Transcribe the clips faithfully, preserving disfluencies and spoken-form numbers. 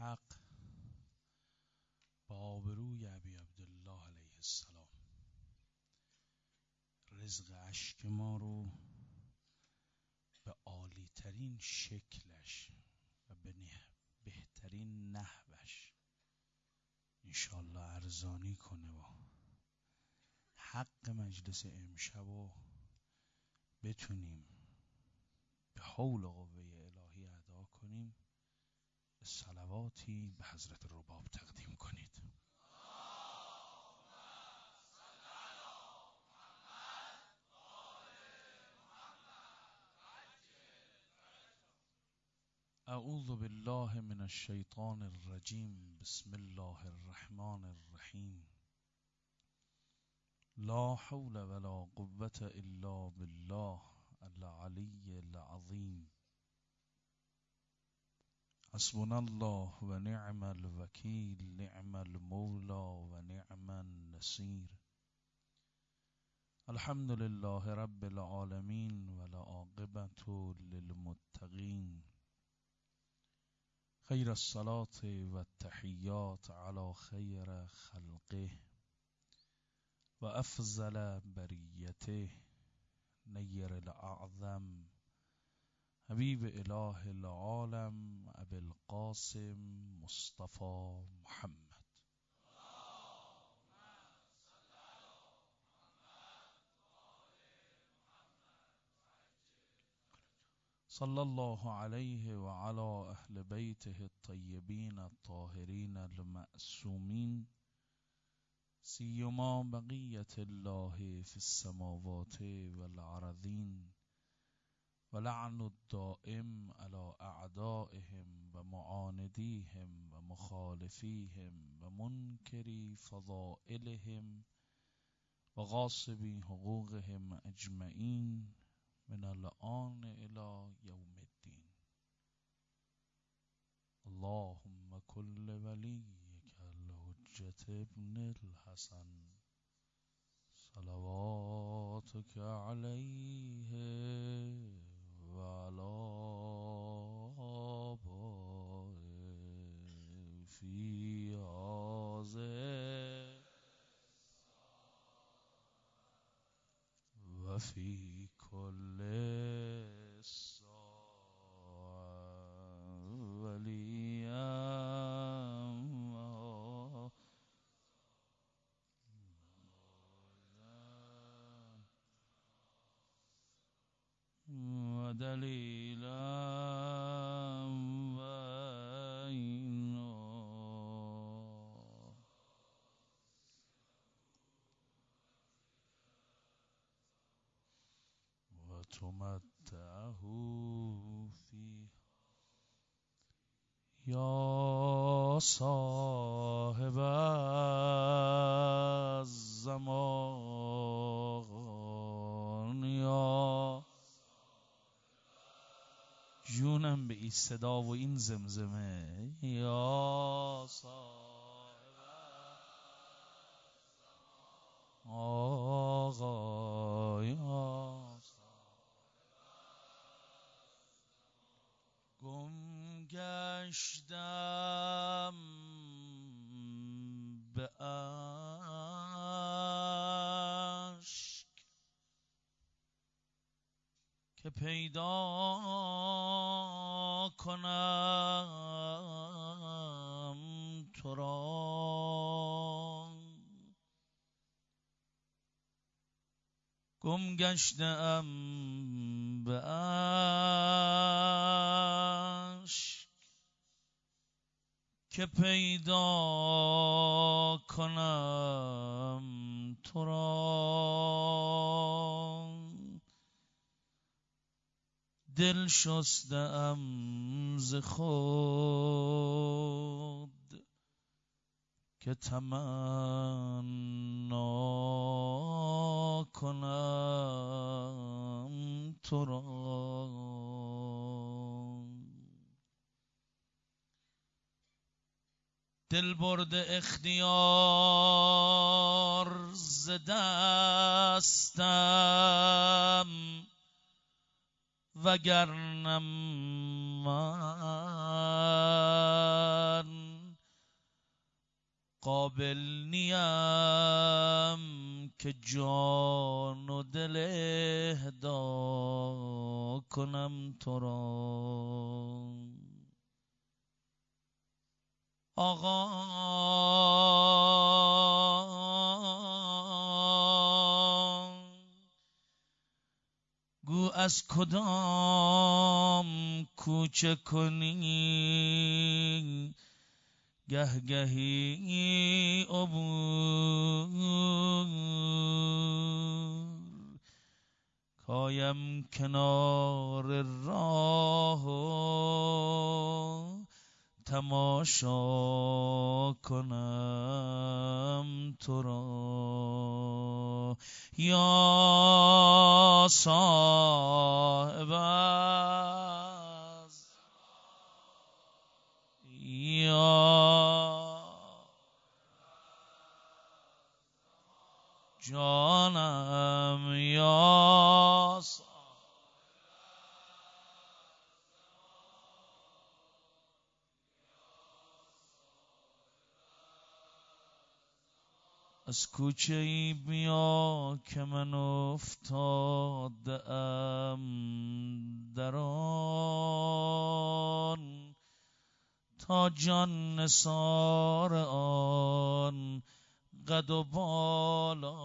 حق با آبروی ابی عبدالله علیه السلام رزق اشک ما رو به عالی ترین شکلش و به بهترین نحوش انشالله ارزانی کنه و حق مجلس امشب رو بتونیم به حول و قوه الهی ادا کنیم. صلواتی به حضرت رباب تقدیم کنید. اعوذ بالله من الشیطان الرجیم. بسم الله الرحمن الرحیم. لا حول ولا قوة الا بالله العلی العظیم. حسبنا الله و نعم الوکیل، نعم المولا و نعم النصیر. الحمد لله رب العالمین و العاقبة للمتقین. خیر الصلاة و التحیات علی خیر خلقه و افضل بریته نیر الاعظم حبیب اله العالم ابی القاسم مصطفى محمد. صلی الله علیه و علی اهل بیته الطیبین الطاهرین المعصومین، سیما بقیت الله فی السماوات والارضین، و لعن الدائم على اعدائهم و معاندیهم و مخالفیهم و منکری فضائلهم و غاصبی حقوقهم اجمعین من الآن الى یوم الدین. اللهم کل ولیک الحجة ابن الحسن صلواتک علیه و علی آبائه فی هذه و فی کل ساعة ولیم و دلیلا و عینا و تمتعه فی یا صاحب الزمان، یا جونم به این صدا و این زمزمه، یا صاحب آقا، یا گم گشتم به اشک که پیدا کنم تو را. گم گشتم به اشک که پیدا کنم تو را. دل شستم ز خود که تمنا کنم تو را. دل برده اختیار ز دستم وگرنه من قابل نیم که جان و دل اهدا کنم تو را. آقا گو از کدام کوچه کنی گه گهی عبور، کایم کنار راه تماشا کنم تو را. یا صاحب از یا جانم یا صاحب از کوچه ای بیا که من افتاده ام در آن، تا جان نثار آن قد و بالا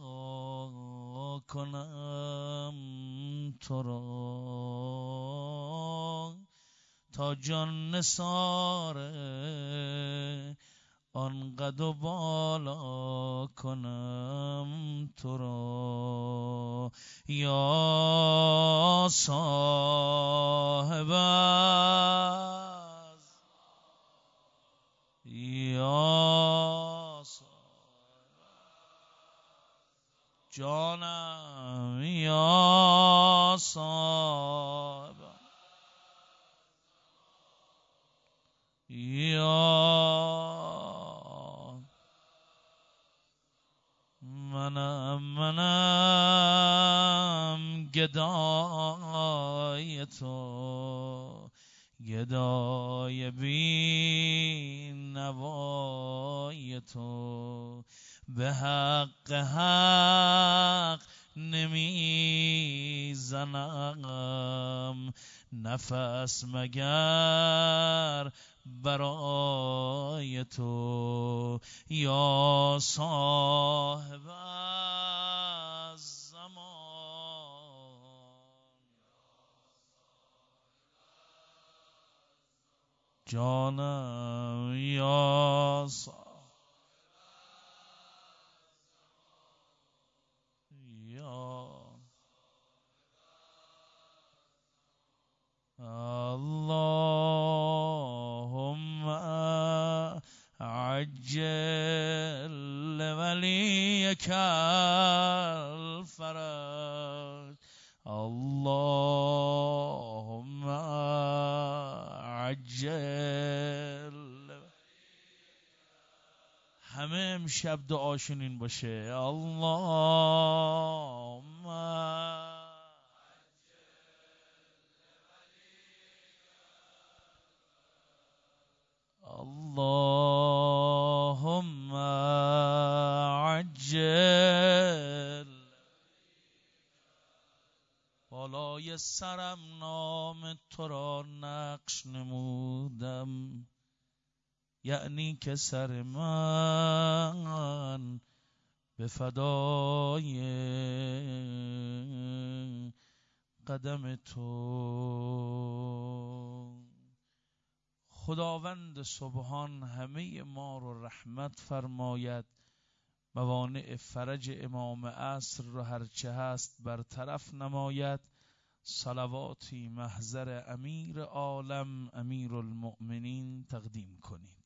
کنم تو را. تا جان نثار آن قد و بالا کنم تو را. یا صاحب از یا صاحب جانم یا صاحب یا منم منم گدای تو، گدای بی نوای تو. به حق حق نمی زنم نفس مگر برای تو. یا صاحب الزمان جانم یا صاحب یا اللهم عجل لوليك الفرج. اللهم عجل. همه امشب دعاشون این باشه اللهم اللهم عجل. بالای سرم نام تو را نقش نمودم، یعنی که سر من به فدای قدم تو. خداوند سبحان همه ما رو رحمت فرماید، موانع فرج امام عصر رو هرچه هست برطرف نماید. صلواتی محضر امیر عالم امیر المؤمنین تقدیم کنید.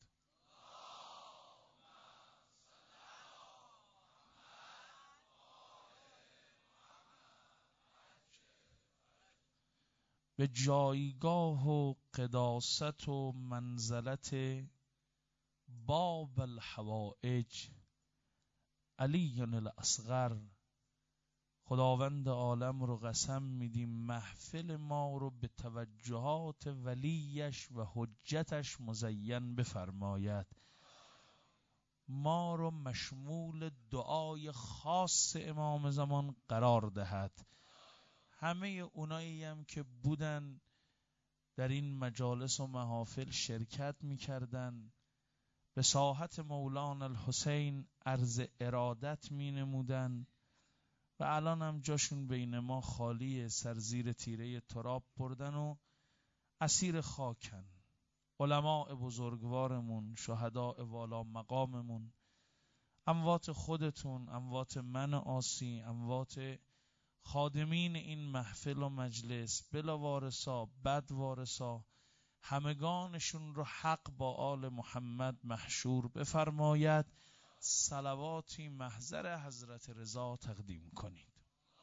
به جایگاه و قداست و منزلت باب الحوائج علی الاصغر خداوند عالم رو قسم میدیم محفل ما رو به توجهات ولیش و حجتش مزین بفرماید. ما رو مشمول دعای خاص امام زمان قرار دهد. همه اونایی هم که بودن در این مجالس و محافل شرکت می‌کردن، به ساحت مولانا الحسین عرض ارادت می‌نمودن و الان هم جاشون بین ما خالیه، سر زیر تیره تراب بردن و اسیر خاکن. علماء بزرگوارمون، شهداء والا مقاممون، اموات خودتون، اموات من آسی، اموات خادمین این محفل و مجلس، بلا وارثا بد وارثا، همگانشون رو حق با آل محمد محشور بفرماید. صلواتی محضر حضرت رضا تقدیم کنید.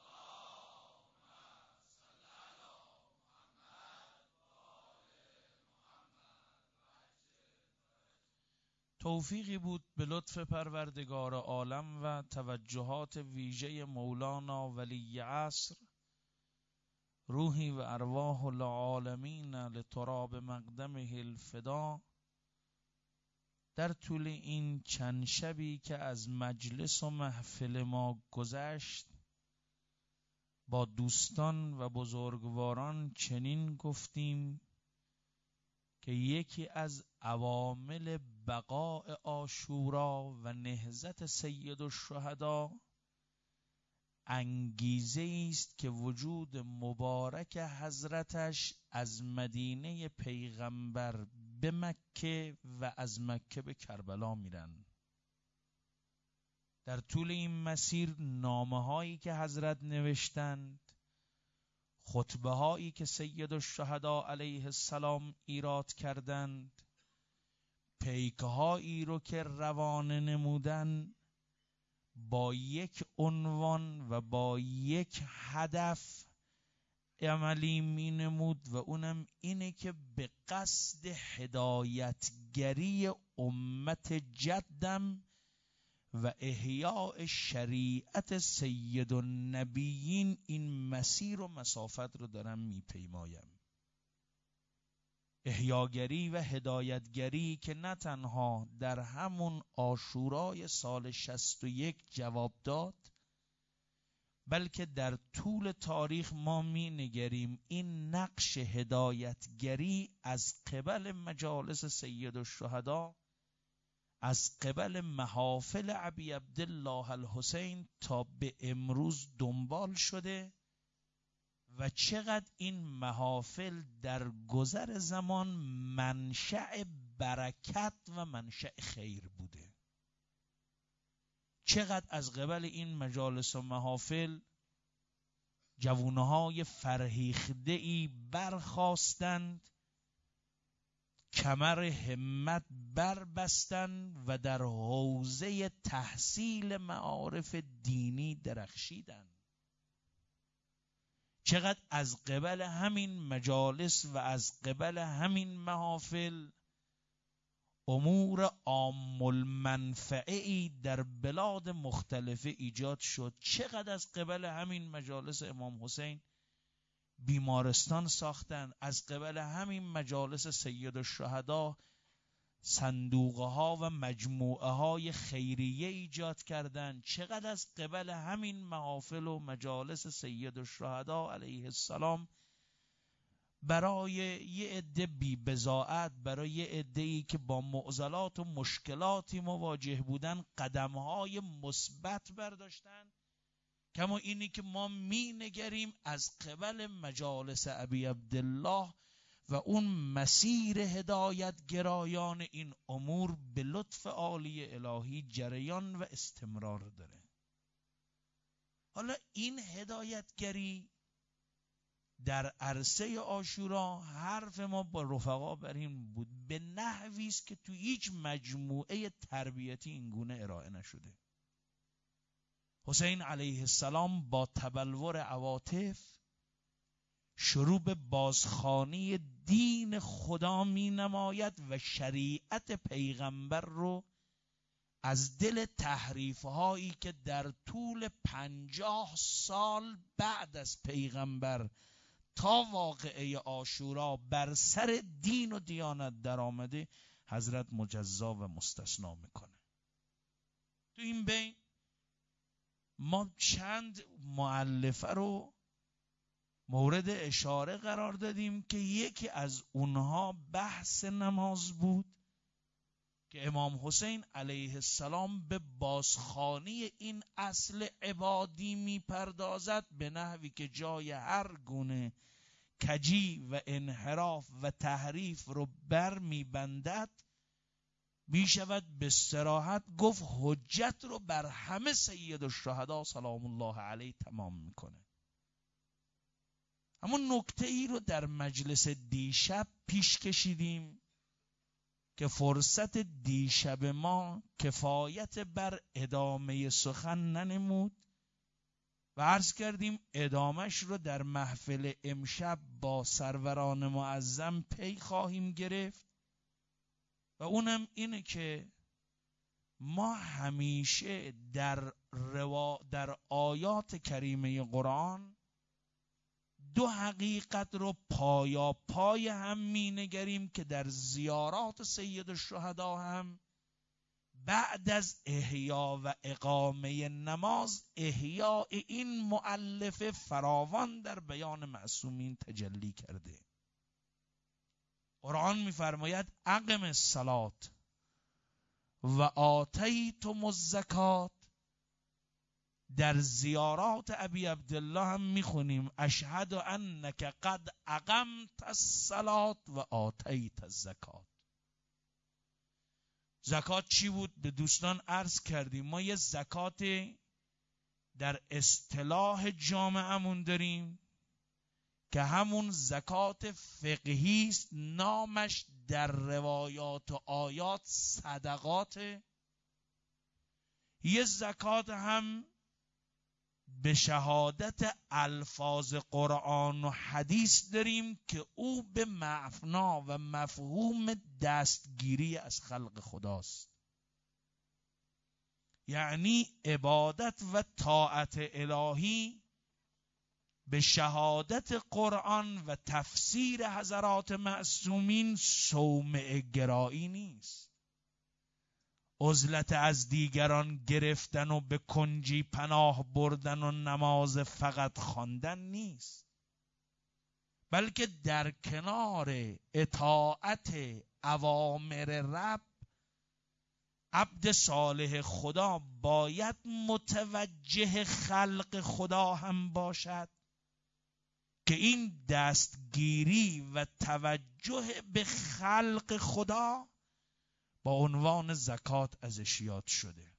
توفیقی بود به لطف پروردگار عالم و توجهات ویژه مولانا ولی عصر، روحی و ارواح العالمین لتراب مقدمه الفدا، در طول این چند شبی که از مجلس و محفل ما گذشت، با دوستان و بزرگواران چنین گفتیم که یکی از عوامل بقاء عاشورا و نهضت سید الشهدا انگیزه است که وجود مبارک حضرتش از مدینه پیغمبر به مکه و از مکه به کربلا میرن. در طول این مسیر نامه هایی که حضرت نوشتند، خطبه هایی که سید الشهدا علیه السلام ایراد کردند، پیک هایی رو که روانه نمودن، با یک عنوان و با یک هدف عملی می نمود و اونم اینه که به قصد هدایتگری امت جدم و احیاء شریعت سید النبیین این مسیر و مسافت رو دارم می پیمایم. احیاگری و هدایتگری که نه تنها در همون عاشورای سال شصت و یک جواب داد، بلکه در طول تاریخ ما می نگریم این نقش هدایتگری از قبل مجالس سید الشهدا، از قبل محافل ابی عبدالله الحسین تا به امروز دنبال شده و چقدر این محافل در گذر زمان منشأ برکت و منشأ خیر بوده. چقدر از قبل این مجالس و محافل جوانهای فرهیخته‌ای برخاستند، کمر همت بربستند و در حوزه تحصیل معارف دینی درخشیدند. چقدر از قبل همین مجالس و از قبل همین محافل امور عام المنفعه‌ای در بلاد مختلفه ایجاد شد. چقدر از قبل همین مجالس امام حسین بیمارستان ساختن، از قبل همین مجالس سید الشهدا صندوقه ها و مجموعه های خیریه ایجاد کردند. چقدر از قبل همین محافل و مجالس سید الشهدا علیه السلام برای یه عده بی بضاعت، برای یه عده‌ای که با معضلات و مشکلاتی مواجه بودن، قدم‌های مثبت برداشتن. کما اینی که ما می نگریم از قبل مجالس ابی عبدالله و اون مسیر هدایت گرایان این امور به لطف عالی الهی جریان و استمرار داره. حالا این هدایتگری در عرصه عاشورا، حرف ما با رفقا بر این بود، به نحوی است که تو هیچ مجموعه تربیتی این گونه ارائه نشده. حسین علیه السلام با تبلور عواطف شروع به بازخوانی دین خدا می نماید و شریعت پیغمبر رو از دل تحریف هایی که در طول پنجاه سال بعد از پیغمبر تا واقعه عاشورا بر سر دین و دیانت در آمده، حضرت مجزا و مستثنا میکنه. تو این بین ما چند مؤلفه رو مورد اشاره قرار دادیم که یکی از اونها بحث نماز بود که امام حسین علیه السلام به بازخوانی این اصل عبادی میپردازد به نحوی که جای هر گونه کجی و انحراف و تحریف رو بر میبندد، میشود به صراحت گفت حجت رو بر همه سید الشهدا سلام الله علیه تمام میکنه. اما نکته ای رو در مجلس دیشب پیش کشیدیم که فرصت دیشب ما کفایت بر ادامه سخن ننمود و عرض کردیم ادامش رو در محفل امشب با سروران معظم پی خواهیم گرفت و اونم اینه که ما همیشه در, روا در آیات کریمه قرآن دو حقیقت رو پایا پای هم می نگریم که در زیارات سید الشهدا هم بعد از احیا و اقامه نماز احیاء این مؤلفه فراوان در بیان معصومین تجلی کرده. قرآن می فرماید اقم الصلاة و آتیتم الزکات. در زیارات ابی عبدالله هم میخونیم اشهد انک قد اقمت الصلاة و آتیت الزکات. زکات چی بود؟ به دوستان عرض کردیم ما یه زکات در اصطلاح جامعه‌مون داریم که همون زکات فقهی است، نامش در روایات و آیات صدقات. یه زکات هم به شهادت الفاظ قرآن و حدیث داریم که او به معنا و مفهوم دستگیری از خلق خداست، یعنی عبادت و طاعت الهی به شهادت قرآن و تفسیر حضرات معصومین صومعه گرایی نیست، عزلت از دیگران گرفتن و به کنجی پناه بردن و نماز فقط خواندن نیست، بلکه در کنار اطاعت اوامر رب عبد صالح خدا باید متوجه خلق خدا هم باشد که این دستگیری و توجه به خلق خدا با عنوان زکات ازش یاد شده،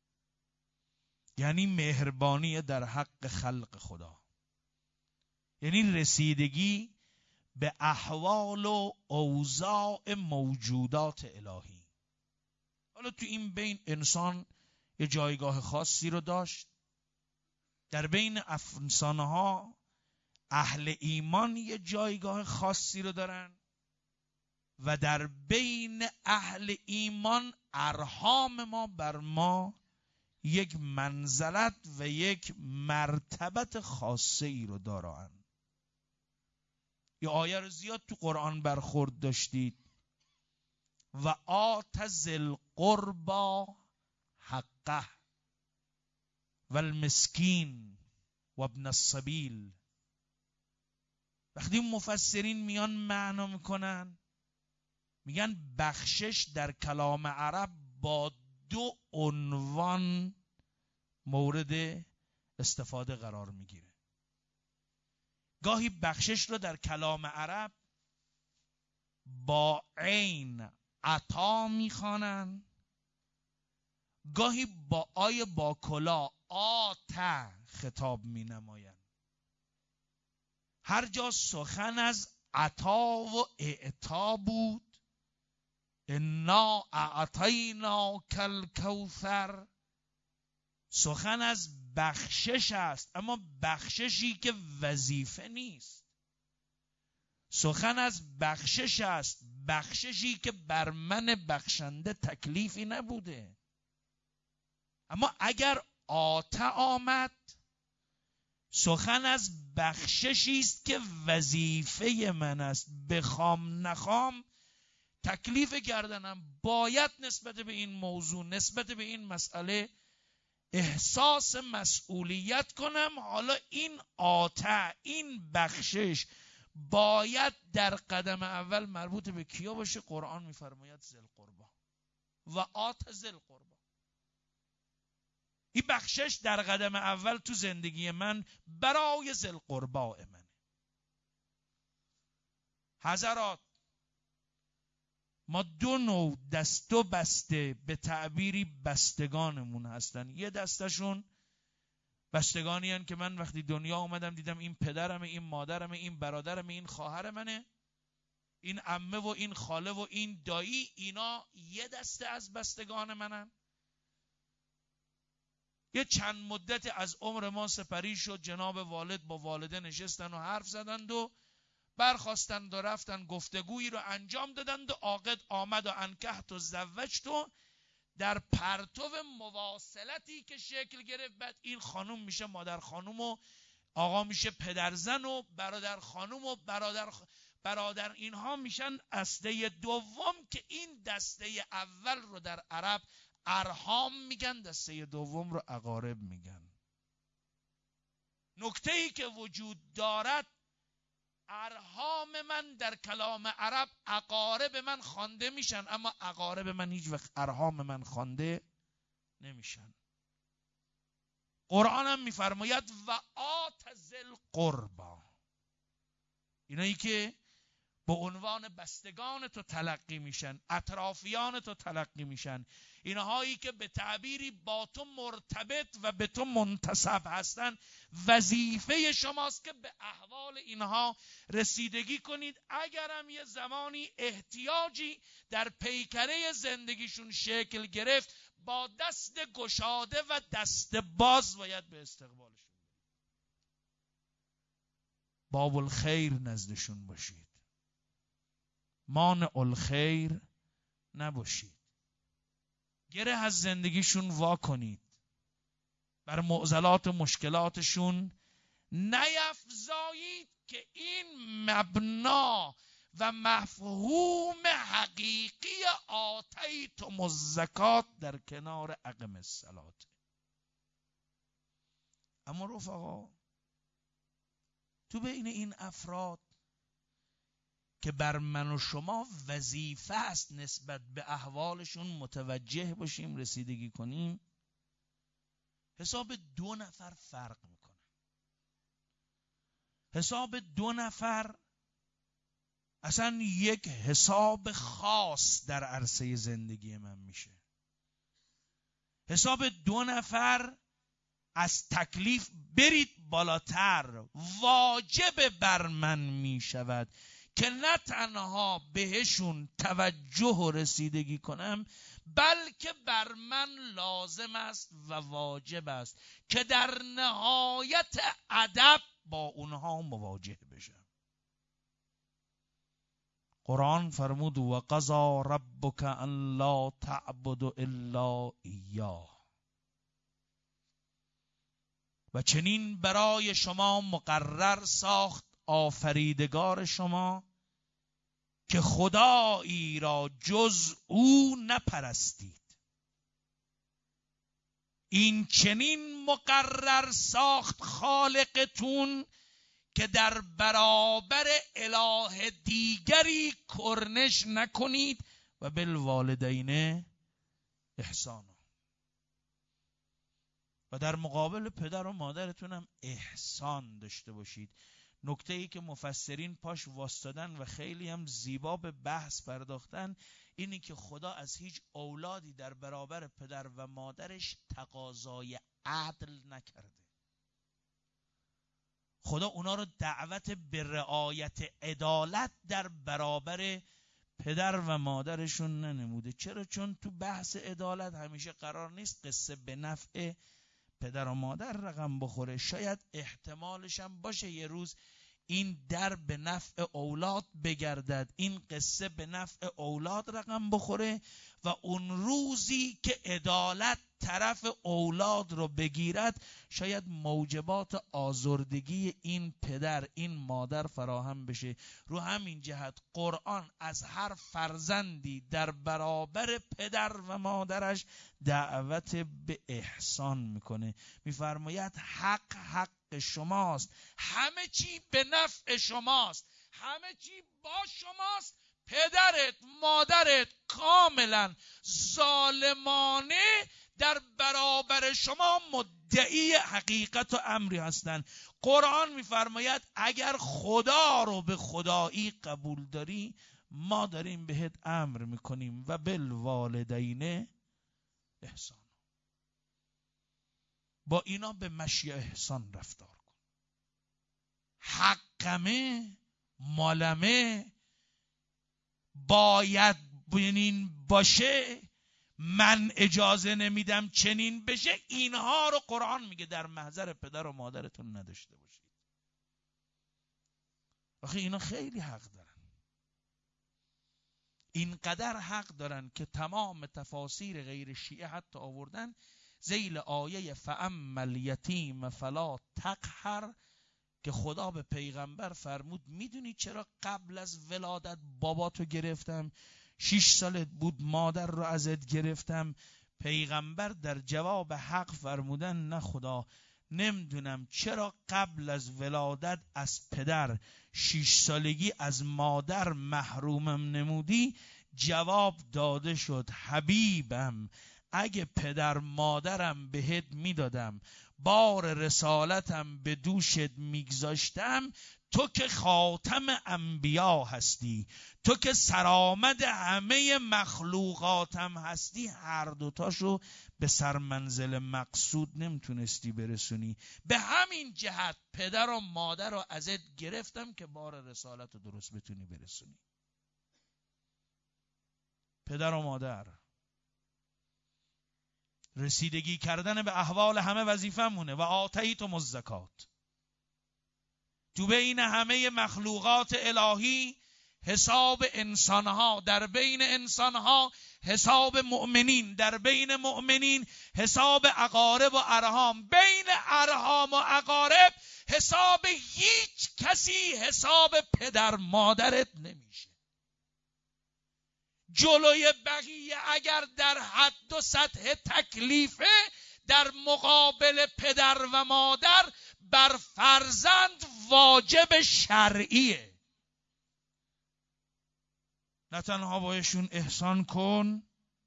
یعنی مهربانی در حق خلق خدا، یعنی رسیدگی به احوال و اوضاع موجودات الهی. حالا تو این بین انسان یه جایگاه خاصی رو داشت، در بین انسانها اهل ایمان یه جایگاه خاصی رو دارن و در بین اهل ایمان ارحام ما بر ما یک منزلت و یک مرتبت خاصه ای رو دارن. یه آیه رو زیاد تو قرآن برخورد داشتید و آت ذی القربی حقه و المسکین و ابن السبیل. وقتی مفسرین میان معنا میکنن میگن بخشش در کلام عرب با دو عنوان مورد استفاده قرار میگیره. گاهی بخشش رو در کلام عرب با عین عطا میخوانن، گاهی با آی با کلا آتا خطاب مینماین. هر جا سخن از عطا و اعطا بود، انا اعطیناک الکوثر، سخن از بخشش است، اما بخششی که وظیفه نیست. سخن از بخشش است، بخششی که بر من بخشنده تکلیفی نبوده. اما اگر آتا آمد، سخن از بخششی است که وظیفه من است، بخوام نخوام تکلیف گردنم باید نسبت به این موضوع، نسبت به این مسئله احساس مسئولیت کنم. حالا این عاطع، این بخشش باید در قدم اول مربوط به کیا باشه؟ قرآن میفرماید ذی القربی و آت ذی القربی. این بخشش در قدم اول تو زندگی من برای ذی القربی منه. حضرات، ما دو نوع دست و بسته به تعبیری بستگانمون هستن. یه دستشون بستگانی هن که من وقتی دنیا اومدم دیدم این پدرمه، این مادرمه، این برادرمه، این خواهر منه، این عمه و این خاله و این دایی، اینا یه دسته از بستگان منن. یه چند مدت از عمر ما سپری شد، جناب والد با والده نشستن و حرف زدند و برخواستند و رفتن گفتگویی رو انجام دادند و عاقد آمد و انکحت و زوجت و در پرتو مواصلتی که شکل گرفت، بعد این خانوم میشه مادر خانوم و آقا میشه پدرزن و برادر خانوم و برادر خ... برادر اینها میشن دسته دوم، که این دسته اول رو در عرب ارحام میگن، دسته دوم رو اقارب میگن. نکته ای که وجود دارد، ارحام من در کلام عرب اقارب من خوانده میشن، اما اقارب من هیچ وقت ارحام من خوانده نمیشن. قرآن هم میفرماید و آت ذی القربی، اینایی که به عنوان بستگان تو تلقی میشن، اطرافیان تو تلقی میشن، اینهایی که به تعبیری با تو مرتبط و به تو منتسب هستن، وظیفه شماست که به احوال اینها رسیدگی کنید. اگرم یه زمانی احتیاجی در پیکره زندگیشون شکل گرفت، با دست گشاده و دست باز باید به استقبالشون، باب الخیر نزدشون باشید، مانع الخیر نباشید، گره از زندگیشون وا کنید، بر معضلات و مشکلاتشون نیفزایید که این مبنا و مفهوم حقیقی آتیتم الزکات در کنار اقم الصلاة. اما رفقا، تو بین این افراد که بر من و شما وظیفه است نسبت به احوالشون متوجه باشیم، رسیدگی کنیم، حساب دو نفر فرق میکنه. حساب دو نفر اصلا یک حساب خاص در عرصه زندگی من میشه. حساب دو نفر از تکلیف برید بالاتر، واجب بر من میشود که نه تنها بهشون توجه و رسیدگی کنم، بلکه بر من لازم است و واجب است که در نهایت ادب با اونها مواجه بشم. قرآن فرمود و قضا ربک ان لا تعبدوا الا ایاه، و چنین برای شما مقرر ساخت آفریدگار شما که خدایی را جز او نپرستید. این چنین مقرر ساخت خالقتون که در برابر اله دیگری کرنش نکنید و بالوالدین احسانا، و در مقابل پدر و مادرتون هم احسان داشته باشید. نکته ای که مفسرین پاش واسطادن و خیلی هم زیبا به بحث پرداختن، اینی که خدا از هیچ اولادی در برابر پدر و مادرش تقاضای عدل نکرده. خدا اونا رو دعوت به رعایت عدالت در برابر پدر و مادرشون ننموده. چرا؟ چون تو بحث عدالت همیشه قرار نیست قصه به نفع پدر و مادر رقم بخوره. شاید احتمالش هم باشه یه روز این در به نفع اولاد بگردد، این قصه به نفع اولاد رقم بخوره و اون روزی که عدالت طرف اولاد رو بگیرد شاید موجبات آزردگی این پدر این مادر فراهم بشه. رو همین جهت قرآن از هر فرزندی در برابر پدر و مادرش دعوت به احسان میکنه. میفرماید حق حق شماست، همه چی به نفع شماست، همه چی با شماست. پدرت مادرت کاملا ظالمانه در برابر شما مدعی حقیقت و امری هستند. قرآن میفرماید اگر خدا رو به خدایی قبول داری ما داریم بهت امر میکنیم و بالوالدین احسان، با اینا به مشی احسان رفتار کن. حقمه مالمه باید بنین باشه، من اجازه نمیدم چنین بشه، اینها رو قرآن میگه در محضر پدر و مادرتون نداشته باشید. آخه اینا خیلی حق دارن، اینقدر حق دارن که تمام تفاسیر غیر شیعه حتی آوردن ذیل آیه فاما الیتیم فلا تقهر که خدا به پیغمبر فرمود میدونی چرا قبل از ولادت باباتو گرفتم، شش سالت بود مادر رو ازت گرفتم؟ پیغمبر در جواب حق فرمودن نه خدا نمیدونم چرا قبل از ولادت از پدر شش سالگی از مادر محرومم نمودی. جواب داده شد حبیبم اگه پدر مادرم بهت میدادم بار رسالتم به دوشت میگذاشتم، تو که خاتم انبیا هستی، تو که سرآمد همه مخلوقاتم هستی، هر دوتاشو به سرمنزل مقصود نمیتونستی برسونی. به همین جهت پدر و مادر رو ازت گرفتم که بار رسالت رو درست بتونی برسونی. پدر و مادر رسیدگی کردن به احوال همه وظیفه مونه. و آتیتم الزکات، تو بین همه مخلوقات الهی حساب انسانها، در بین انسانها حساب مؤمنین، در بین مؤمنین حساب اقارب و ارحام، بین ارحام و اقارب حساب هیچ کسی حساب پدر مادرت نمیشه. جلوی بقیه اگر در حد و سطح تکلیفه، در مقابل پدر و مادر بر فرزند واجب شرعیه. نه تنها بایشون احسان کن،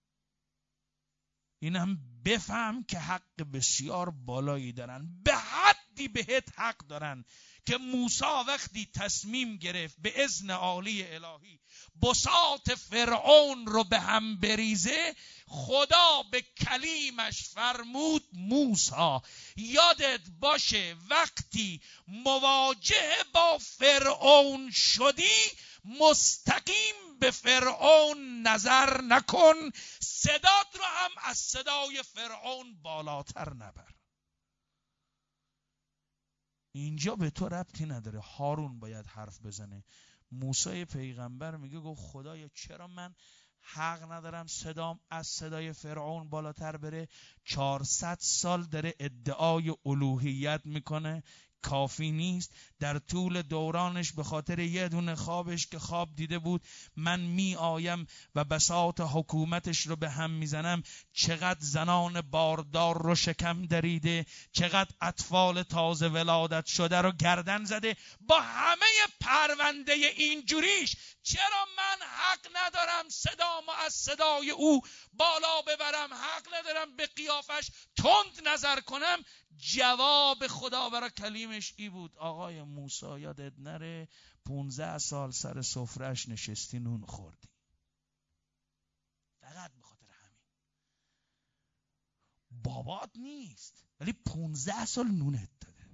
اینم بفهم که حق بسیار بالایی دارن، به حدی بهت حق دارن که موسی وقتی تصمیم گرفت به اذن عالی الهی بساط فرعون رو به هم بریزه، خدا به کلیمش فرمود موسی یادت باشه وقتی مواجه با فرعون شدی مستقیم به فرعون نظر نکن، صدات رو هم از صدای فرعون بالاتر نبر. اینجا به تو ربطی نداره، هارون باید حرف بزنه. موسی پیغمبر میگه گفت خدایا چرا من حق ندارم صدام از صدای فرعون بالاتر بره؟ چهارصد سال داره ادعای الوهیت میکنه، کافی نیست. در طول دورانش به خاطر یه دونه خوابش که خواب دیده بود من می آیم و بساط حکومتش رو به هم میزنم، چقدر زنان باردار رو شکم دریده، چقدر اطفال تازه ولادت شده رو گردن زده. با همه پرونده اینجوریش چرا من حق ندارم صدامو از صدای او بالا ببرم، حق ندارم به قیافش تند نظر کنم؟ جواب خدا برای کلیمش ای بود آقای موسی یادت نره پونزده سال سر سفرهش نشستی نون خوردی، فقط به خاطر همین. بابات نیست ولی پونزده سال نونت داده.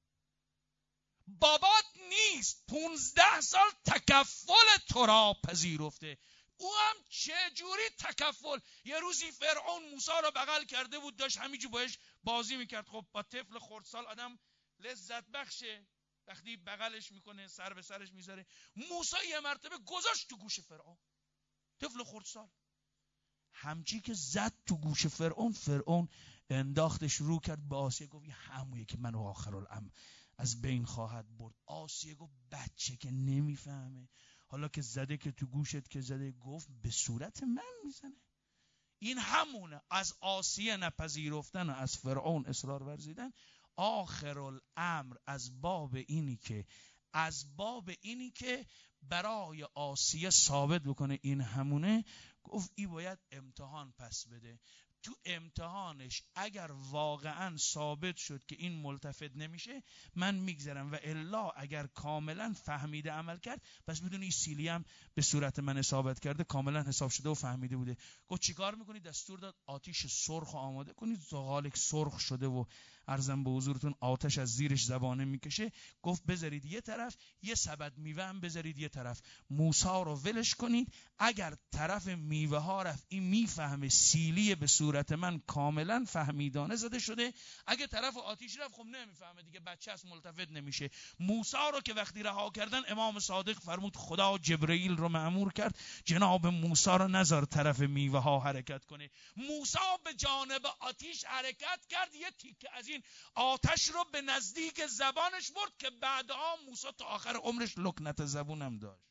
بابات نیست پونزده سال تکفل تو را پذیرفته. او هم چه جوری تکفل؟ یه روزی فرعون موسی را بغل کرده بود داشت همینجور باش بازی میکرد. خب با طفل خردسال آدم لذت بخشه، وقتی بغلش میکنه سر به سرش میذاره. موسی یه مرتبه گذاشت تو گوش فرعون، طفل خردسال، همچی که زد تو گوش فرعون، فرعون انداختش رو کرد به آسیه، گفت یه همویه که منو آخرالامر از بین خواهد برد. آسیه گفت بچه که نمیفهمه، حالا که زده که تو گوشت که زده، گفت به صورت من میزنه. این همونه، از آسیه نپذیرفتن و از فرعون اصرار ورزیدن. آخرالامر از باب اینی که از باب اینی که برای آسیه ثابت بکنه این همونه، گفت ای باید امتحان پس بده. تو امتحانش اگر واقعا ثابت شد که این ملتفت نمیشه، من میگذرم، و الا اگر کاملا فهمیده عمل کرد، پس بدونی سیلی هم به صورت من ثابت کرده، کاملا حساب شده و فهمیده بوده. گفت چیکار میکنید؟ دستور داد آتیش سرخ آماده کنید. زغالک سرخ شده و عرضم به حضورتون آتش از زیرش زبانه میکشه. گفت بذارید یه طرف، یه سبد میوه هم بذارید یه طرف، موسی رو ولش کنید. اگر طرف میوه ها رفت، این میفهمه سیلی به صورت من کاملا فهمیدانه زده شده. اگه طرف آتیش رفت، خب نمیفهمه دیگه، بچه از ملتفت نمیشه. موسی رو که وقتی رها کردن، امام صادق فرمود خدا جبرئیل رو مأمور کرد جناب موسی رو نذار طرف میوه ها حرکت کنه. موسی به جانب آتیش حرکت کرد، یه تیکه از این آتش رو به نزدیک زبانش برد که بعدها موسی تا آخر عمرش لکنت زبونم داشت.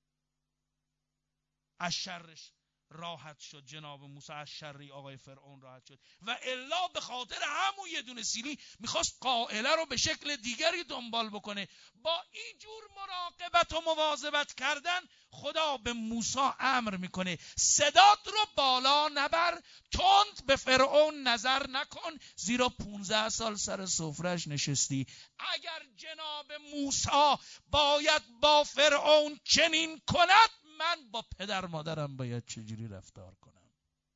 از شرش راحت شد جناب موسی، از شری آقای فرعون راحت شد. و الا به خاطر همون یه دونه سیلی میخواست قائله رو به شکل دیگری دنبال بکنه. با این جور مراقبت و مواظبت کردن، خدا به موسی امر میکنه صدات رو بالا نبر، تند به فرعون نظر نکن، زیرا پونزده سال سر سفرهش نشستی. اگر جناب موسی باید با فرعون چنین کند، من با پدر مادرم باید چجوری رفتار کنم؟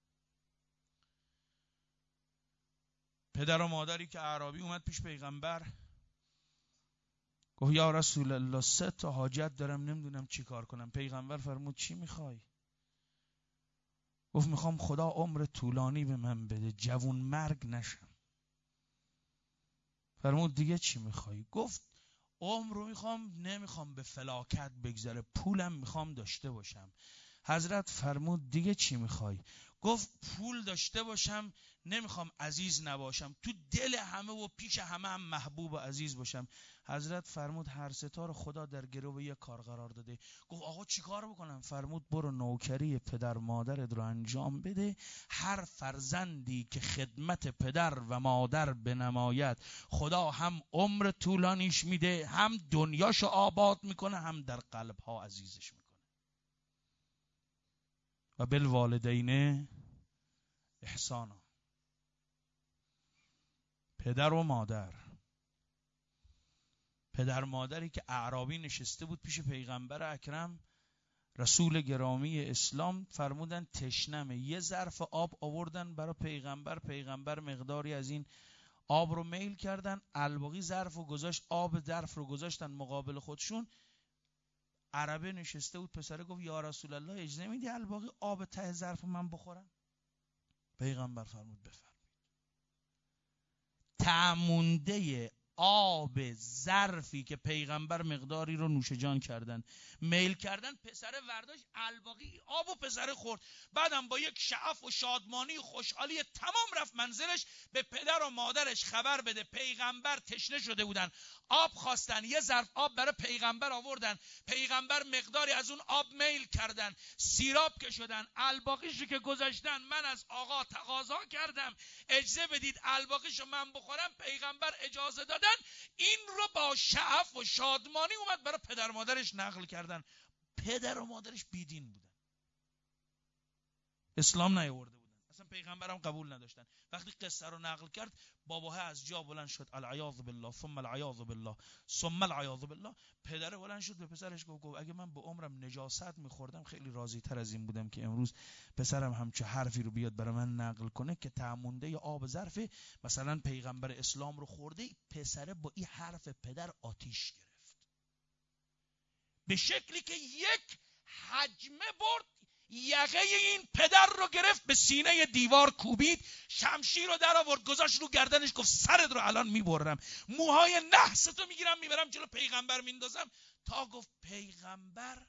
پدر و مادری که اعرابی اومد پیش پیغمبر، گفت یا رسول الله سه تا حاجت دارم، نمیدونم چی کار کنم. پیغمبر فرمود چی میخوای؟ گفت میخوام خدا عمر طولانی به من بده، جوون مرگ نشم. فرمود دیگه چی میخوای؟ گفت عمر رو میخوام، نمیخوام به فلاکت بگذره، پولم میخوام داشته باشم. حضرت فرمود دیگه چی میخوای؟ گفت پول داشته باشم، نمیخوام عزیز نباشم، تو دل همه و پیش همه هم محبوب و عزیز باشم. حضرت فرمود هر ستا رو خدا در گرو یک کار قرار داده. گفت آقا چی کار بکنم؟ فرمود برو نوکری پدر مادرت رو انجام بده. هر فرزندی که خدمت پدر و مادر بنماید، خدا هم عمر طولانیش میده، هم دنیاشو آباد میکنه، هم در قلبها عزیزش میکنه. و بالوالدین احسانا. پدر و مادر، پدر مادری که اعرابی نشسته بود پیش پیغمبر اکرم رسول گرامی اسلام، فرمودن تشنمه، یه ظرف آب آوردن برای پیغمبر. پیغمبر مقداری از این آب رو میل کردن، الباقی ظرف رو گذاشت، آب ظرف رو گذاشتن مقابل خودشون. عربه نشسته بود، پسره گفت یا رسول الله اجازه نمیدی الباقی آب ته ظرف من بخورم؟ پیغمبر فرمود بفرمایید. تعمونده آب ظرفی که پیغمبر مقداری رو نوش جان کردن، میل کردن، پسر ورداش الباقی آب و پسر خورد. بعدم با یک شعف و شادمانی و خوشحالی تمام رفت منزلش، به پدر و مادرش خبر بده پیغمبر تشنه شده بودن، آب خواستن، یه ظرف آب برای پیغمبر آوردن، پیغمبر مقداری از اون آب میل کردن، سیراب که شدن، الباقیشو که گذاشتن، من از آقا تقاضا کردم اجازه بدید الباقیشو من بخورم، پیغمبر اجازه دادن. این رو با شعف و شادمانی اومد برای پدر مادرش نقل کردن. پدر و مادرش بیدین بودن، اسلام نیاورده بودن، اصلا پیغمبرم قبول نداشتن. وقتی قصه رو نقل کرد، باباه از جا بلند شد، العیاذ بالله ثم العیاذ بالله ثم العیاذ بالله. پدر بلند شد به پسرش گفت اگه من به عمرم نجاست میخوردم، خیلی راضی تر از این بودم که امروز پسرم همچه حرفی رو بیاد برای من نقل کنه که تعمونده یا آب ظرف مثلا پیغمبر اسلام رو خورده. پسره با این حرف پدر آتیش گرفت، به شکلی که یک حجمه برد، یقه این پدر رو گرفت، به سینه دیوار کوبید، شمشیر رو در آورد گذاشت رو گردنش، گفت سرت رو الان میبرم، موهای نحستو میگیرم میبرم جلو پیغمبر میندازم. تا گفت پیغمبر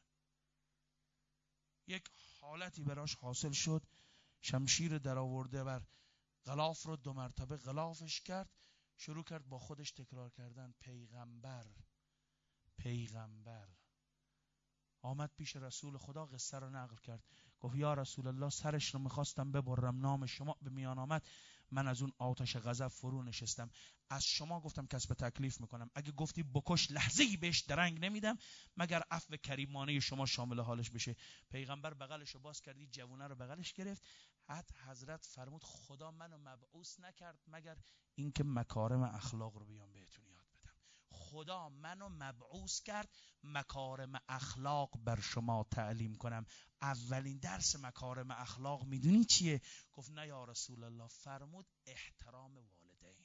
یک حالتی براش حاصل شد، شمشیر در آورده بر غلاف رو دو مرتبه غلافش کرد، شروع کرد با خودش تکرار کردن پیغمبر پیغمبر. آمد پیش رسول خدا، قصه رو نقل کرد، گفت یا رسول الله سرش رو میخواستم ببرم، نام شما به میان آمد، من از اون آتش غضب فرو نشستم، از شما گفتم کسب تکلیف میکنم، اگه گفتی بکش لحظه‌ای بهش درنگ نمیدم مگر عفو کریمانه شما شامل حالش بشه. پیغمبر بغلش رو باز کردی، جوونه رو بغلش گرفت، حد حضرت فرمود خدا منو مبعوث نکرد مگر اینکه مکارم اخلاق رو بیام بهتون یاد بدم. خدا منو مبعوث کرد مکارم اخلاق بر شما تعلیم کنم. اولین درس مکارم اخلاق میدونی چیه؟ گفت نه یا رسول الله. فرمود احترام والدین.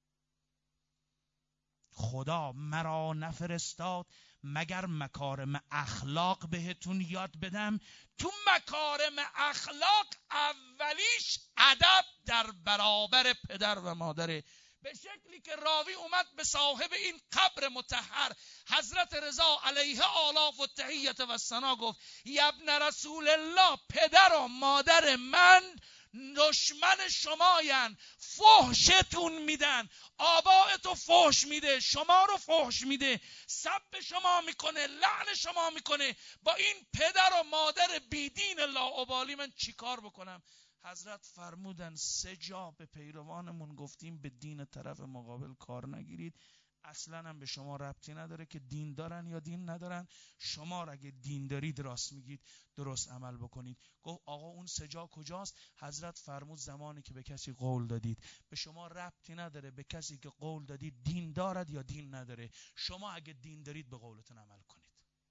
خدا مرا نفرستاد مگر مکارم اخلاق بهتون یاد بدم. تو مکارم اخلاق اولیش ادب در برابر پدر و مادره، به شکلی که راوی اومد به صاحب این قبر مطهر حضرت رضا علیه آلاف و تحیت و ثنا گفت ابن رسول الله، پدر و مادر من دشمن شماین، فحشتون میدن، آبائتو فحش میده، شما رو فحش میده، سب شما میکنه، لعن شما میکنه، با این پدر و مادر بیدین لاابالی من چیکار بکنم؟ حضرت فرمودن سه جا به پیروانمون گفتیم به دین طرف مقابل کار نگیرید، اصلا هم به شما ربطی نداره که دین دارن یا دین ندارن، شما را اگه دین دارید راست میگید، درست عمل بکنید. گفت آقا اون سه جا کجاست؟ حضرت فرمود زمانی که به کسی قول دادید، به شما ربطی نداره به کسی که قول دادید دین دارد یا دین نداره، شما اگه دین دارید به قولتون عمل کنید.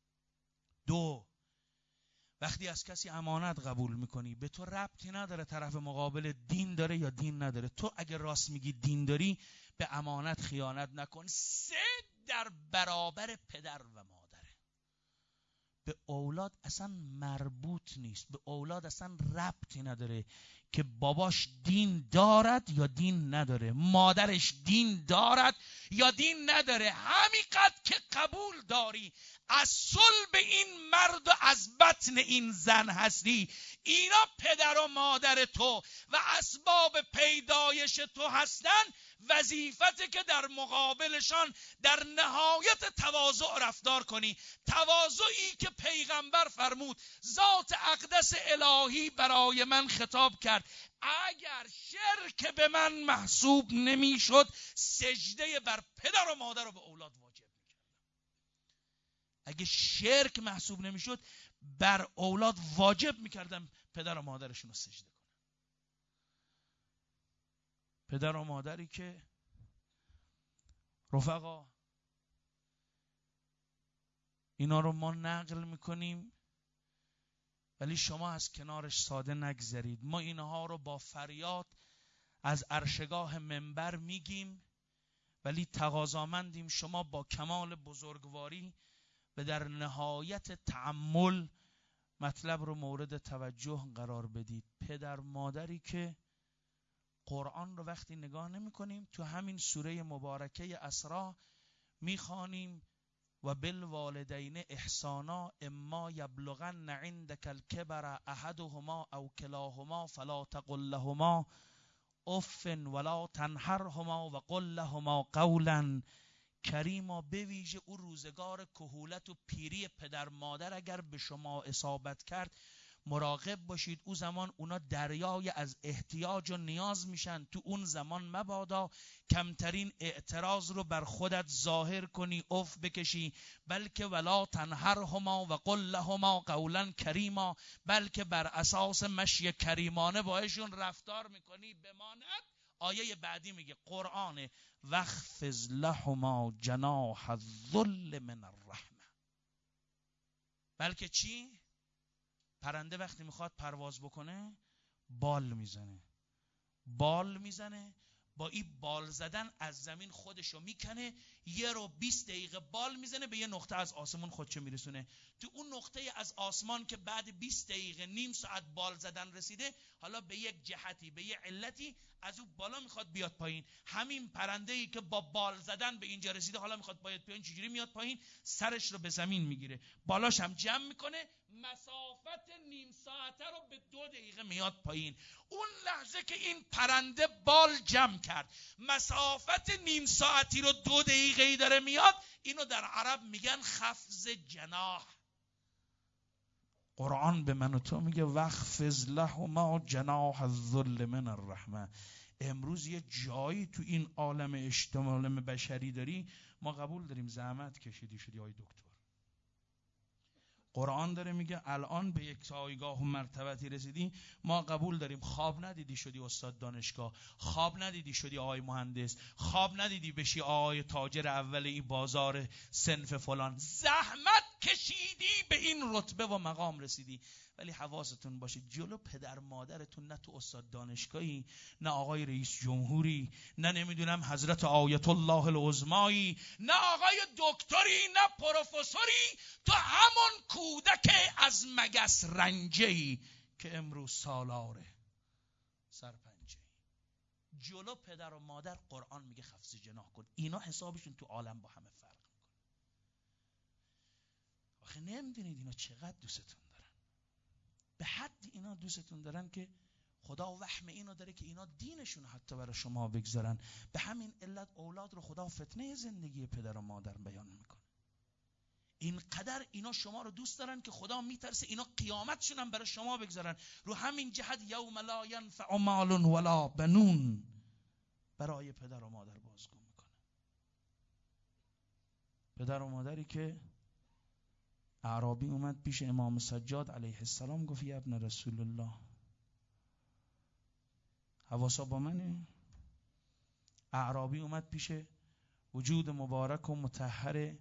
دو، وقتی از کسی امانت قبول میکنی به تو ربطی نداره طرف مقابل دین داره یا دین نداره، تو اگه راست میگی دین داری به امانت خیانت نکن. سه، در برابر پدر و مادره. به اولاد اصلا مربوط نیست، به اولاد اصلا ربطی نداره که باباش دین دارد یا دین نداره، مادرش دین دارد یا دین نداره، همینقدر که قبول داری از صلب این مرد و از بطن این زن هستی، اینا پدر و مادر تو و اسباب پیدایش تو هستن، وظیفته که در مقابلشان در نهایت تواضع رفتار کنی، تواضعی که پیغمبر فرمود ذات اقدس الهی برای من خطاب کرد اگر شرک به من محسوب نمیشد سجده بر پدر و مادر رو به اولاد واجب میکردم. اگه شرک محسوب نمیشد بر اولاد واجب میکردم پدر و مادرشون رو سجده کنن. پدر و مادری که رفقا اینا رو ما نقل میکنیم ولی شما از کنارش ساده نگذرید. ما اینها رو با فریاد از عرشگاه منبر میگیم ولی تقاضامندیم شما با کمال بزرگواری و در نهایت تأمل مطلب رو مورد توجه قرار بدید. پدر مادری که قرآن رو وقتی نگاه نمی کنیم تو همین سوره مبارکه اسراء میخوانیم و بالوالدین احسانا اما یبلغن عندک الکبر احدهما او کلاهما فلا تقل لهما اف ولا تنهرهما و قل لهما قولا کریما. بویژه او روزگار کهولت و پیری پدر مادر اگر به شما اصابت کرد مراقب باشید، او زمان اونا دریای از احتیاج و نیاز میشن، تو اون زمان مبادا کمترین اعتراض رو بر خودت ظاهر کنی، اف بکشی، بلکه ولا تنهرهما و قل لهما قولا کریما، بلکه بر اساس مشی کریمانه باهاشون رفتار میکنی. بماند آیه بعدی میگه قرآن واخفض لهما جناح الذل من الرحمه. بلکه چی؟ پرنده وقتی میخواد پرواز بکنه بال میزنه، بال میزنه با این بال زدن از زمین خودشو میکنه، یه رو بیست دقیقه بال میزنه به یه نقطه از آسمون خودشو میرسونه. تو اون نقطه از آسمان که بعد بیست دقیقه نیم ساعت بال زدن رسیده، حالا به یک جهتی به یه علتی از اون بالا میخواد بیاد پایین. همین پرنده‌ای که با بال زدن به اینجا رسیده حالا میخواد بیاد پایین. چجوری میاد پایین؟ سرش رو به زمین میگیره، بالاش هم جمع میکنه، مسافت نیم ساعته رو به دو دقیقه میاد پایین. اون لحظه که این پرنده بال جمع کرد، مسافت نیم ساعتی رو دو دقیقه‌ای داره میاد، اینو در عرب میگن خفض جناح. قرآن به من و تو میگه وخفض لهما جناح الذل من الرحمه. امروز یه جایی تو این عالم اجتماعی بشری داری، ما قبول داریم زحمت کشیدی شدی آی دکتر. قرآن داره میگه الان به یک جایگاه و مرتبتی رسیدی، ما قبول داریم. خواب ندیدی شدی استاد دانشگاه، خواب ندیدی شدی آقای مهندس، خواب ندیدی بشی آقای تاجر اول این بازار صنف فلان. زحمت کشیدی به این رتبه و مقام رسیدی. ولی حواستون باشه جلو پدر مادرتون نه تو استاد دانشگاهی، نه آقای رئیس جمهوری، نه نمیدونم حضرت آیت الله العظمایی، نه آقای دکتری، نه پروفسوری، تو همون کودک از مگس رنجه‌ای که امروز سالاره سرپنجه‌ای. جلو پدر و مادر قرآن میگه خفض جناح کن. اینا حسابشون تو عالم با همه فرق میکنه. آخه نمیدونید اینا چقدر دوستتون دارن. به حد اینا دوستتون دارن که خدا وهم اینو داره که اینا دینشون حتی برای شما بگذارن. به همین علت اولاد رو خدا فتنه زندگی پدر و مادر بیان میکنه. اینقدر اینا شما رو دوست دارن که خدا میترسه اینا قیامتشون هم برای شما بگذارن. رو همین جهت یوم لا ینفع مال ولا بنون برای پدر و مادر بازگو میکنه. پدر و مادری که اعرابی اومد پیش امام سجاد علیه السلام گفت یا ابن رسول الله، حواسا با منه. اعرابی اومد پیش وجود مبارک و مطهر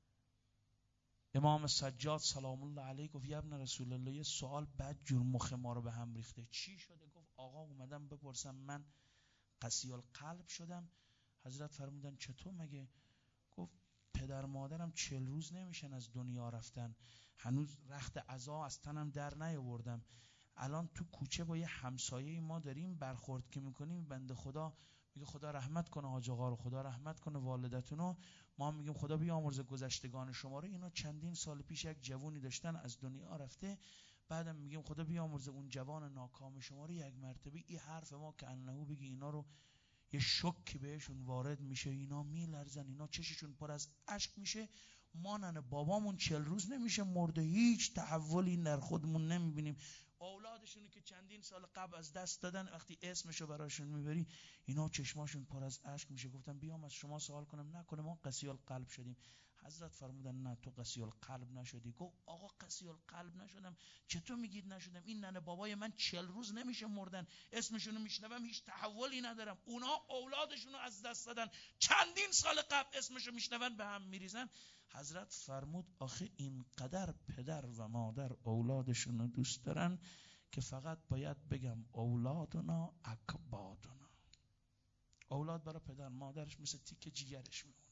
امام سجاد سلام الله علیه گفت یا ابن رسول الله، یه سوال بد جور مخ ما رو به هم ریخته. چی شده؟ گفت آقا اومدم بپرسم، من قسی القلب شدم. حضرت فرمودن چطور مگه؟ گفت پدر مادرم چل روز نمیشن از دنیا رفتن، هنوز رخت عزا از تنم در نیاوردم. الان تو کوچه با یه همسایه ما داریم برخورد که میکنیم، بنده خدا میگه خدا رحمت کنه حاج آقا رو، خدا رحمت کنه والدتونو. ما میگیم خدا بیامرزه گذشتگان شما رو. اینا چندین سال پیش یک جوونی داشتن از دنیا رفته، بعدم میگیم خدا بیامرزه اون جوان ناکام شما رو. یک مرتبه این حرف ما که انهو بگی اینا رو یه شوکی بهشون وارد میشه، اینا میلرزن، اینا چششون پر از اشک میشه. ما ننه بابامون چل روز نمیشه مرده، هیچ تحولی در خودمون نمیبینیم. اولادشونو که چندین سال قبل از دست دادن، وقتی اسمشو براشون میبری اینا چشماشون پر از اشک میشه. گفتم بیام از شما سوال کنم، نکنه ما قسی القلب شدیم؟ حضرت فرمودن نه تو قسی القلب نشدی. گفت آقا قسی القلب نشدم چطور میگید نشدم؟ این ننه بابای من چل روز نمیشه مردن، اسمشونو میشنوم هیچ تحولی ندارم. اونا اولادشونو از دست دادن چندین سال قبل، اسمشو میشنون به هم میریزن. حضرت فرمود آخه اینقدر پدر و مادر اولادشونو دوست دارن که فقط باید بگم اولادنا اکبادنا. اولاد برای پدر مادرش مثل تیکه جیگرش میمونه،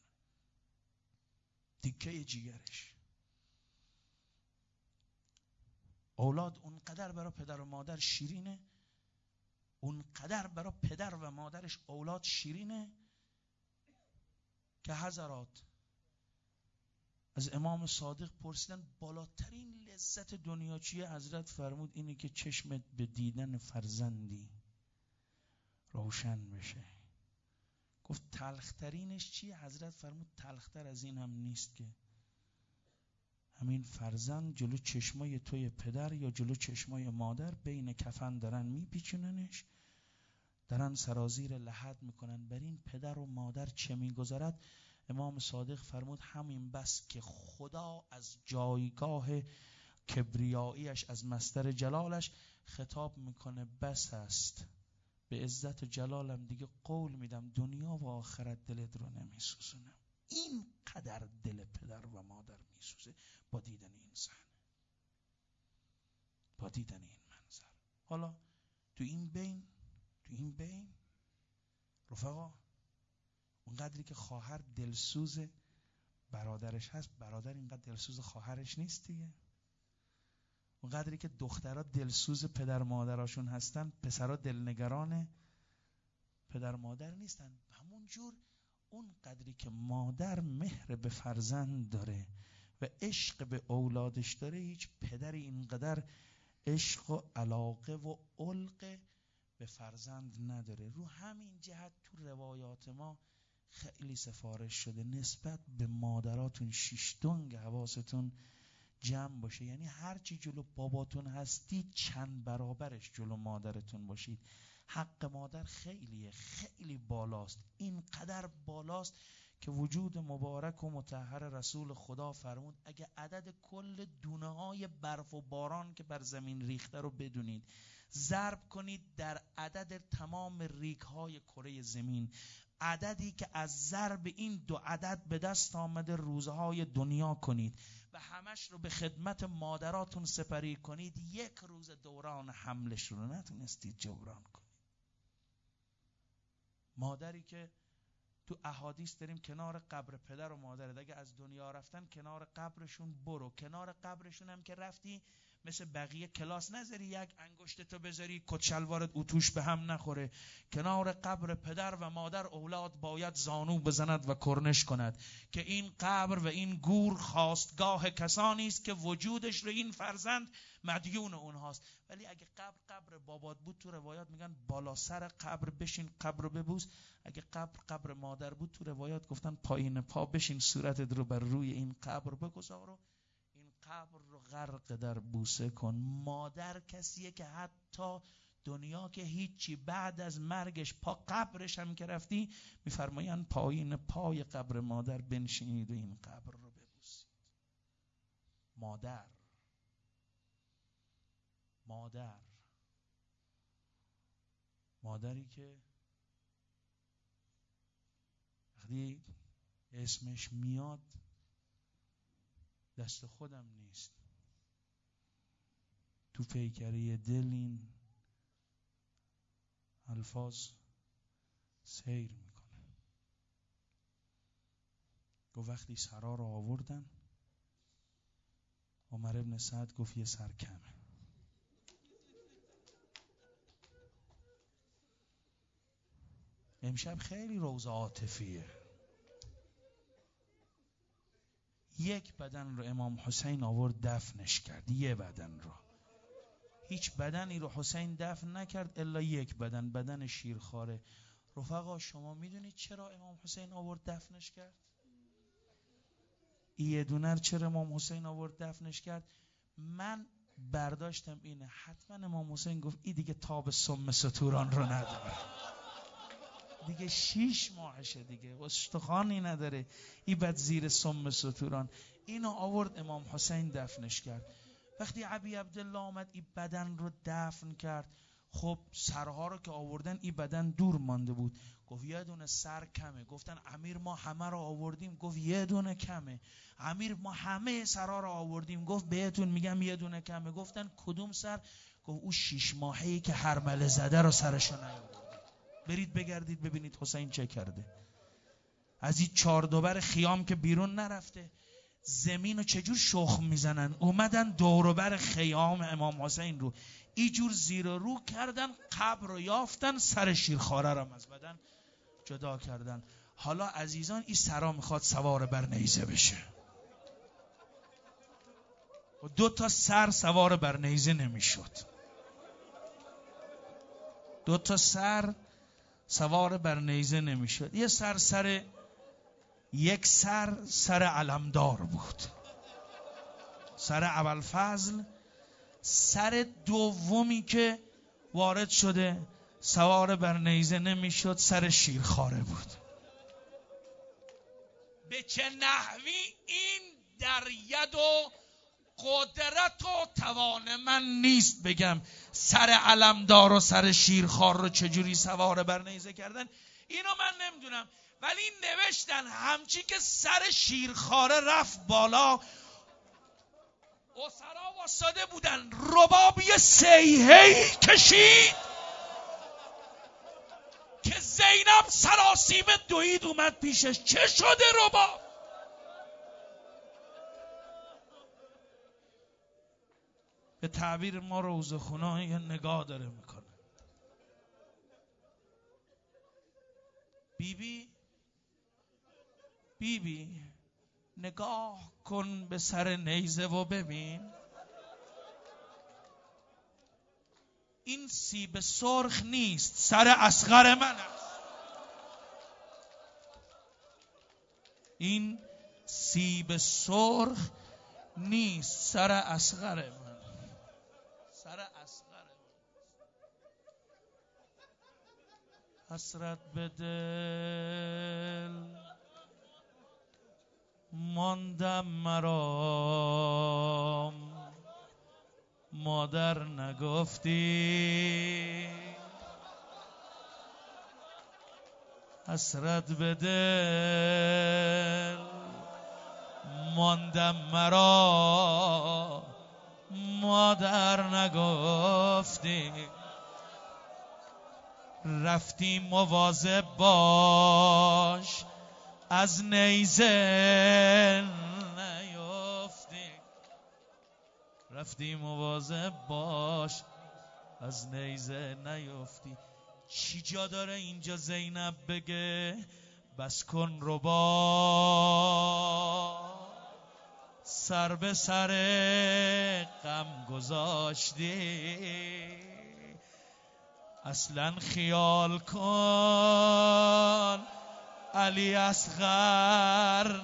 تیکه جیگرش. اولاد اونقدر برای پدر و مادر شیرینه، اونقدر برای پدر و مادرش اولاد شیرینه که حضرات از امام صادق پرسیدن بالاترین لذت دنیا چیه؟ حضرت فرمود اینه که چشمت به دیدن فرزندی روشن بشه. گفت تلخترینش چیه؟ حضرت فرمود تلختر از این هم نیست که همین فرزند جلو چشمای توی پدر یا جلو چشمای مادر بین کفن دارن میپیچوننش، دارن سرازیر لحد میکنن، بر این پدر و مادر چه میگذارد؟ امام صادق فرمود همین بس که خدا از جایگاه کبریاییش، از مصدر جلالش خطاب میکنه بس است، به عزت جلالم دیگه قول میدم دنیا و آخرت دلت رو نمیسوزونم. این قدر دل پدر و مادر میسوزه با دیدن این صحنه، با دیدن این منظر. حالا تو این بین تو این بین رفقا اونقدری که خواهر دلسوز برادرش هست، برادر اینقدر دلسوز خواهرش نیست دیگه. اونقدری که دخترها دلسوز پدر مادراشون هستن، پسرها دلنگران پدر مادر نیستن. همون جور اون قدری که مادر مهر به فرزند داره و عشق به اولادش داره، هیچ پدری اینقدر عشق و علاقه و علق به فرزند نداره. رو همین جهت تو روایات ما خیلی سفارش شده نسبت به مادراتون شیش دنگ حواستون جمع باشه، یعنی هرچی جلو باباتون هستید چند برابرش جلو مادرتون باشید. حق مادر خیلیه، خیلی بالاست، اینقدر بالاست که وجود مبارک و مطهر رسول خدا فرمود اگه عدد کل دونه های برف و باران که بر زمین ریخته رو بدونید، ضرب کنید در عدد تمام ریگ های کره زمین، عددی که از ضرب این دو عدد به دست آمده روزهای دنیا کنید و همش رو به خدمت مادراتون سپری کنید، یک روز دوران حملش رو نتونستید جبران کنید. مادری که تو احادیث داریم کنار قبر پدر و مادر، اگه از دنیا رفتن کنار قبرشون برو، کنار قبرشون هم که رفتی مثل بقیه کلاس نذاری یک انگشتتو بذاری کت شلوارت اتوش به هم نخوره. کنار قبر پدر و مادر اولاد باید زانو بزند و کرنش کند که این قبر و این گور خواستگاه کسانی است که وجودش رو این فرزند مدیون اونهاست. ولی اگه قبر قبر بابات بود، تو روایات میگن بالا سر قبر بشین قبر رو ببوس. اگه قبر قبر مادر بود، تو روایات گفتن پایین پا بشین صورتت رو بر روی این قبر بگذار و این قبر رو غرق در بوسه کن. مادر کسیه که حتی دنیا که هیچی، بعد از مرگش پا قبرش هم که رفتی میفرماین پایین پای قبر مادر بنشینید و این قبر رو ببوسید. مادر مادر مادری که وقتی اسمش میاد دست خودم نیست، تو پیکره دل این الفاظ سیر میکنه. گفت وقتی سرا رو آوردن، عمر ابن سعد گفت یه سر کمه. امشب خیلی روز عاطفیه. یک بدن رو امام حسین آورد دفنش کرد، یه بدن رو. هیچ بدنی رو حسین دفن نکرد الا یک بدن، بدن شیرخواره. رفقا شما میدونید چرا امام حسین آورد دفنش کرد؟ یه دونه چرا امام حسین آورد دفنش کرد؟ من برداشتم اینه حتما امام حسین گفت این دیگه تاب سم ستوران رو نداره، دیگه شیش ماهشه دیگه، استخوانی نداره، این بد زیر سم ستوران. اینو آورد امام حسین دفنش کرد. وقتی ابی عبدالله آمد این بدن رو دفن کرد، خب سرها رو که آوردن این بدن دور مانده بود. گفت یه دونه سر کمه. گفتن امیر ما همه رو آوردیم. گفت یه دونه کمه. امیر ما همه سرها رو آوردیم. گفت بهتون میگم یه دونه کمه. گفتن کدوم سر؟ گفت او شیش ماهه‌ای که هرمله زده رو سرشو نیاوردید. برید بگردید ببینید حسین چه کرده. از این چهار دوبر خیام که بیرون نرفته، زمین رو چجور شخم میزنن، اومدن دوروبر خیام امام حسین رو اینجور زیر و رو کردن، قبر رو یافتن، سر شیرخواره رو از بدن جدا کردن. حالا عزیزان این سرا میخواد سوار بر نیزه بشه و دو تا سر سوار بر نیزه نمیشد. دو تا سر سوار بر نیزه نمیشد. یه سر سر یک سر سر علمدار بود، سر ابوالفضل. سر دومی که وارد شده سوار بر نیزه نمیشد، سر شیرخواره بود. به چه نحوی این در ید و قدرت و توان من نیست بگم سر علمدار و سر شیرخوار رو چجوری سوار بر نیزه کردن، اینو من نمیدونم. ولی نوشتن همچی که سر شیرخواره رفت بالا، اسرا واسطه بودن، ربابی سیهی کشید که زید زینب سراسیمه دوید اومد پیشش. چه شده رباب؟ به تعبیر ما روزخونای یه نگاه داره میکنه. بیبی بیبی نگاه کن به سر نیزه و ببین، این سیب سرخ نیست، سر اصغر من است. این سیب سرخ نیست، سر اصغر من، سر اصغر من. حسرت به دل ماندم مرا، مادر نگفتی. حسرت به دل ماندم مرا، مادر نگفتی. رفتی مواظب باش از نیزه نیفتی. رفتی مواظب باش از نیزه نیفتی. چی جا داره اینجا زینب بگه بس کن ربا، سر به سر غم گذاشتی. اصلا خیال کن علی اصغر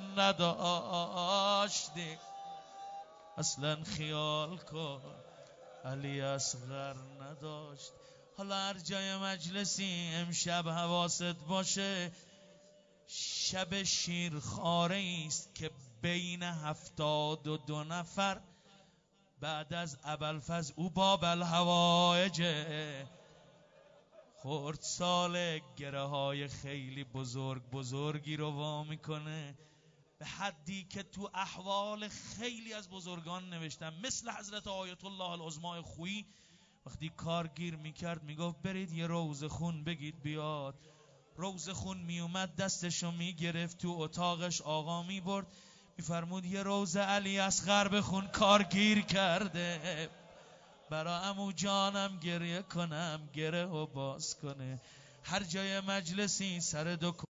نداشتی. اصلا خیال کن علی اصغر نداشت. حالا هر جای مجلسی امشب حواست باشه، شب شیرخواره است که بین هفتاد و دو نفر بعد از ابوالفضل او باب الحوائجه خورد سال گره های خیلی بزرگ بزرگی رو وا میکنه، به حدی که تو احوال خیلی از بزرگان نوشتم، مثل حضرت آیت الله العظما خویی وقتی کار گیر میکرد میگفت برید یه روز خون بگید بیاد. روز خون میومد دستشو میگرفت تو اتاقش آقا میبرد میفرمود یه روز علی اصغر بخون کار گیر کرده، برا عمو جانم گریه کنم گره و باز کنه. هر جای مجلسی سر دو